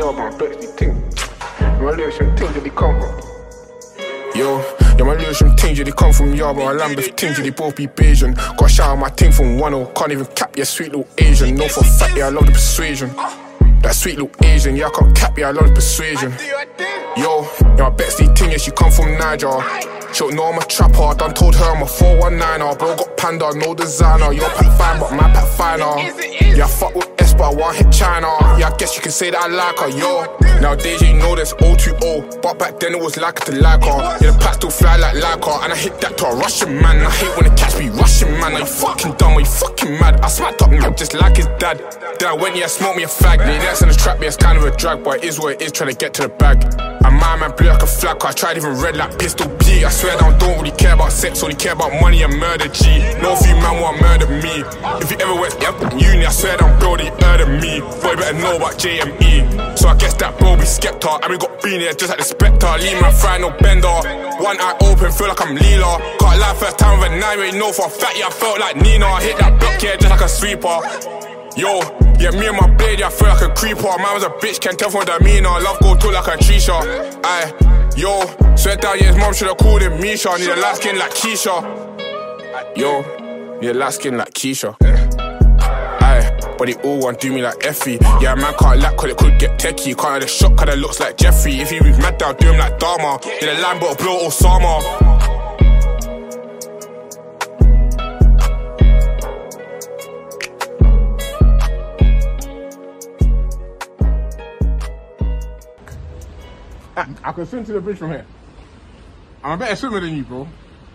job, man. Bexley ting. My lyrics from ting, did they come from? Yo, yeah, my lyrics from ting, did they come from Yaba or Lambeth ting, did they both be Bayesian? Got a shout out my ting from 1-0, can't even cap, yeah, sweet little Asian. No for a fact, yeah, I love the persuasion. That sweet little Asian, yeah, I can't cap, yeah, I love the persuasion. Yo, yeah, my Bexley ting, yeah, she come from Niger. She don't know I'm a trapper, done told her I'm a 419er. Bro got panda, no designer. Your pack fine, but my pack finer. Yeah, I fuck with S, but I want hit China. Yeah, I guess you can say that I like her, yo. Nowadays you know there's O2O, but back then it was like to like her. Yeah, the pack still fly like her, and I hit that to a Russian man. I hate when they catch me Russian man. Are you fucking dumb? Are you fucking mad? I smacked up him just like his dad. Then I went, yeah, smoked me a fag. Yeah, that's in the trap, yeah, it's kind of a drag, but it is what it is, trying to get to the bag. And my man blew like a flag, I tried even red like Pistol P. I swear I don't really care about sex, only care about money and murder, G. No few man want murder me. If you ever went in uni, I swear that bro, they heard of me. Boy, better know about JME. So I guess that bro be skepta. And we got Beanie just like the Spectre. Leave man fry, no bender. One eye open, feel like I'm Leela. Can't lie, first time with a 9, you know for a fact, yeah, I felt like Nina. I hit that block, yeah, just like a sweeper. Yo, yeah, me and my blade, yeah, I feel like a creeper. Man was a bitch, can't tell from the demeanor. Love go to like a Trisha. Aye, yo, swear down, yeah, his mom should've called him Misha. Need a light skin like Keisha. Yo, need a light skin like Keisha. Aye, but they all want to do me like Effie. Yeah, man can't lack cause it could get techie. Can't have the shot cause it looks like Jeffrey. If he was mad, I'll do him like Dharma. Did a line but blow Osama. I can swim to the bridge from here. I'm a better swimmer than you, bro.